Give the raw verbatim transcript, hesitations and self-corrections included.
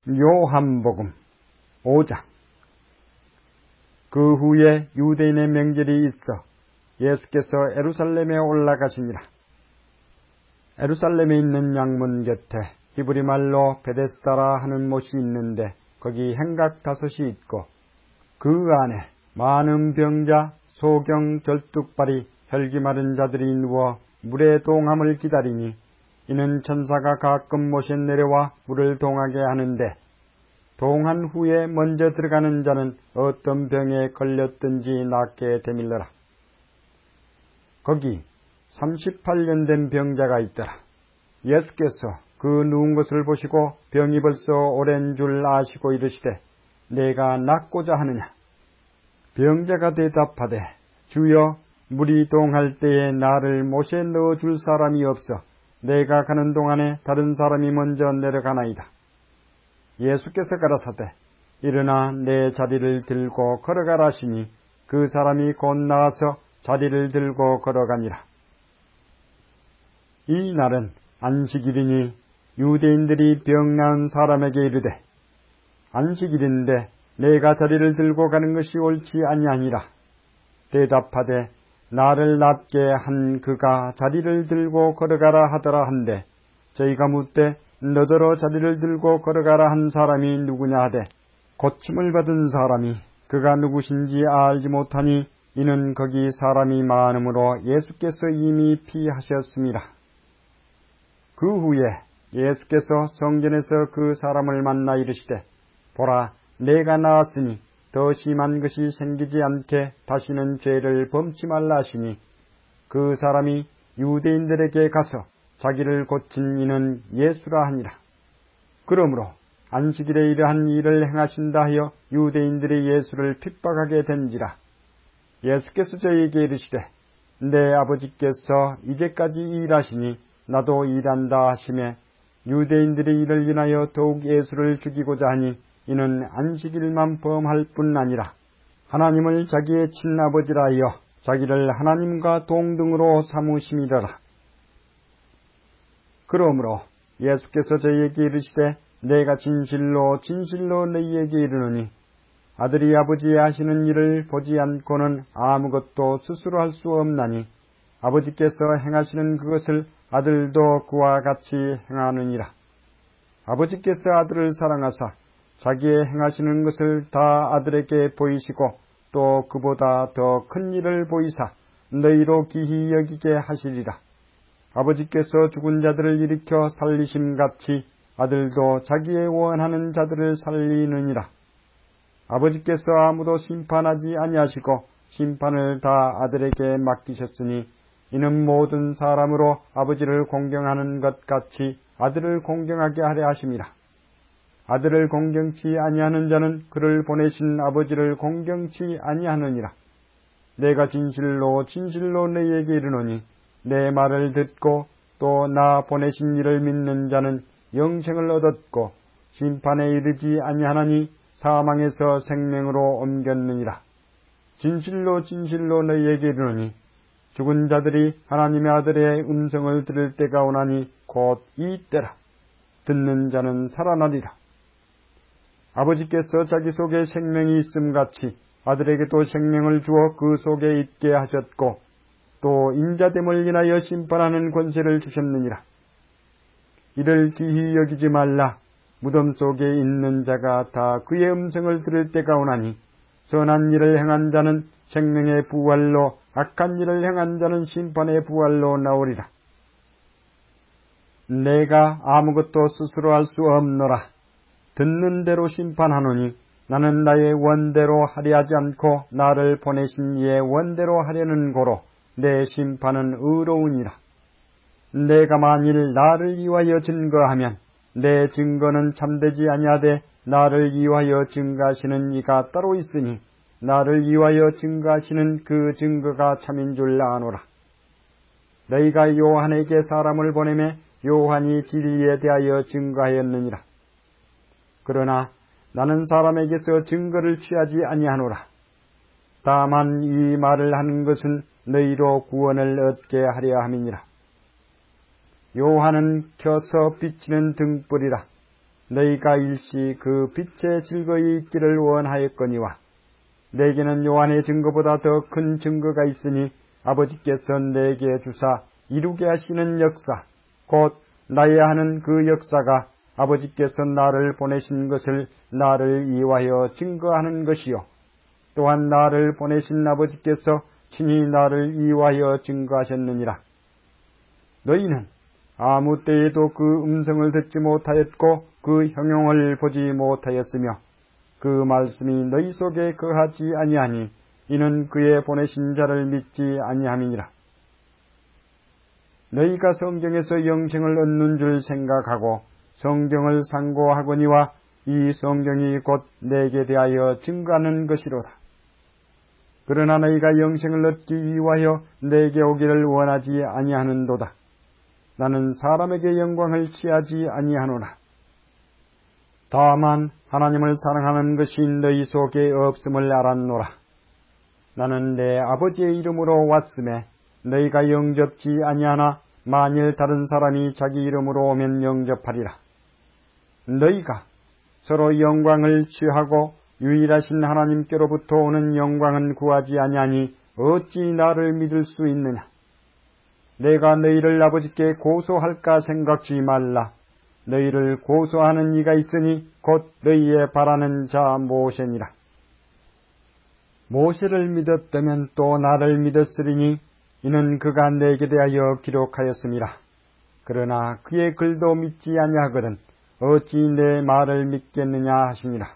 요한복음 오 장. 그 후에 유대인의 명절이 있어 예수께서 예루살렘에 올라가시니라. 예루살렘에 있는 양문 곁에 히브리 말로 베데스다라 하는 못이 있는데 거기 행각 다섯이 있고 그 안에 많은 병자, 소경, 절뚝발이, 혈기 마른 자들이 누워 물의 동함을 기다리니 이는 천사가 가끔 못에 내려와 물을 동하게 하는데 동한 후에 먼저 들어가는 자는 어떤 병에 걸렸든지 낫게 되밀러라. 거기 삼십팔 년 된 병자가 있더라. 예수께서 그 누운 것을 보시고 병이 벌써 오랜 줄 아시고 이르시되 내가 낫고자 하느냐. 병자가 대답하되 주여 물이 동할 때에 나를 못에 넣어줄 사람이 없어 내가 가는 동안에 다른 사람이 먼저 내려가나이다. 예수께서 가라사대 일어나 내 자리를 들고 걸어가라 하시니 그 사람이 곧 나와서 자리를 들고 걸어가니라. 이 날은 안식일이니 유대인들이 병 나은 사람에게 이르되 안식일인데 내가 자리를 들고 가는 것이 옳지 아니하니라. 대답하되 나를 낫게 한 그가 자리를 들고 걸어가라 하더라 한데 저희가 묻되 너더러 자리를 들고 걸어가라 한 사람이 누구냐 하되 고침을 받은 사람이 그가 누구신지 알지 못하니 이는 거기 사람이 많음으로 예수께서 이미 피하셨습니다. 그 후에 예수께서 성전에서 그 사람을 만나 이르시되 보라 내가 나았으니 더 심한 것이 생기지 않게 다시는 죄를 범치 말라 하시니 그 사람이 유대인들에게 가서 자기를 고친 이는 예수라 하니라. 그러므로 안식일에 이러한 일을 행하신다 하여 유대인들이 예수를 핍박하게 된지라. 예수께서 저희에게 이르시되 내 아버지께서 이제까지 일하시니 나도 일한다 하시매 유대인들이 이를 인하여 더욱 예수를 죽이고자 하니 이는 안식일만 범할 뿐 아니라 하나님을 자기의 친아버지라 하여 자기를 하나님과 동등으로 삼으심이라라. 그러므로 예수께서 저희에게 이르시되 내가 진실로 진실로 너희에게 이르노니 아들이 아버지의 하시는 일을 보지 않고는 아무것도 스스로 할 수 없나니 아버지께서 행하시는 그것을 아들도 그와 같이 행하느니라. 아버지께서 아들을 사랑하사 자기의 행하시는 것을 다 아들에게 보이시고 또 그보다 더 큰 일을 보이사 너희로 기히 여기게 하시리라. 아버지께서 죽은 자들을 일으켜 살리심같이 아들도 자기의 원하는 자들을 살리느니라. 아버지께서 아무도 심판하지 아니하시고 심판을 다 아들에게 맡기셨으니 이는 모든 사람으로 아버지를 공경하는 것 같이 아들을 공경하게 하려 하심이라. 아들을 공경치 아니하는 자는 그를 보내신 아버지를 공경치 아니하느니라. 내가 진실로 진실로 너희에게 이르노니 내 말을 듣고 또 나 보내신 이를 믿는 자는 영생을 얻었고 심판에 이르지 아니하나니 사망에서 생명으로 옮겼느니라. 진실로 진실로 너희에게 이르노니 죽은 자들이 하나님의 아들의 음성을 들을 때가 오나니 곧 이 때라. 듣는 자는 살아나리라. 아버지께서 자기 속에 생명이 있음같이 아들에게도 생명을 주어 그 속에 있게 하셨고 또 인자됨을 인하여 심판하는 권세를 주셨느니라. 이를 기히 여기지 말라. 무덤 속에 있는 자가 다 그의 음성을 들을 때가 오나니 선한 일을 행한 자는 생명의 부활로 악한 일을 행한 자는 심판의 부활로 나오리라. 내가 아무것도 스스로 할 수 없노라. 듣는 대로 심판하노니 나는 나의 원대로 하려 하지 않고 나를 보내신 이의 원대로 하려는 고로 내 심판은 의로우니라. 내가 만일 나를 위하여 증거하면 내 증거는 참되지 아니하되 나를 위하여 증거하시는 이가 따로 있으니 나를 위하여 증거하시는 그 증거가 참인 줄 아노라. 너희가 요한에게 사람을 보내매 요한이 진리에 대하여 증거하였느니라. 그러나 나는 사람에게서 증거를 취하지 아니하노라. 다만 이 말을 하는 것은 너희로 구원을 얻게 하려 함이니라. 요한은 켜서 비치는 등불이라. 너희가 일시 그 빛에 즐거이 있기를 원하였거니와 내게는 요한의 증거보다 더 큰 증거가 있으니 아버지께서 내게 주사 이루게 하시는 역사 곧 나야 하는 그 역사가 아버지께서 나를 보내신 것을 나를 이유하여 증거하는 것이요 또한 나를 보내신 아버지께서 친히 나를 이유하여 증거하셨느니라. 너희는 아무 때에도 그 음성을 듣지 못하였고 그 형용을 보지 못하였으며 그 말씀이 너희 속에 거하지 아니하니 이는 그의 보내신 자를 믿지 아니함이니라. 너희가 성경에서 영생을 얻는 줄 생각하고 성경을 상고하거니와 이 성경이 곧 내게 대하여 증거하는 것이로다. 그러나 너희가 영생을 얻기 위하여 내게 오기를 원하지 아니하는도다. 나는 사람에게 영광을 취하지 아니하노라. 다만 하나님을 사랑하는 것이 너희 속에 없음을 알았노라. 나는 내 아버지의 이름으로 왔음에 너희가 영접지 아니하나 만일 다른 사람이 자기 이름으로 오면 영접하리라. 너희가 서로 영광을 취하고 유일하신 하나님께로부터 오는 영광은 구하지 아니하니 어찌 나를 믿을 수 있느냐. 내가 너희를 아버지께 고소할까 생각지 말라. 너희를 고소하는 이가 있으니 곧 너희의 바라는 자 모세니라. 모세를 믿었다면 또 나를 믿었으리니 이는 그가 내게 대하여 기록하였음이라. 그러나 그의 글도 믿지 아니하거든 어찌 내 말을 믿겠느냐 하시니라.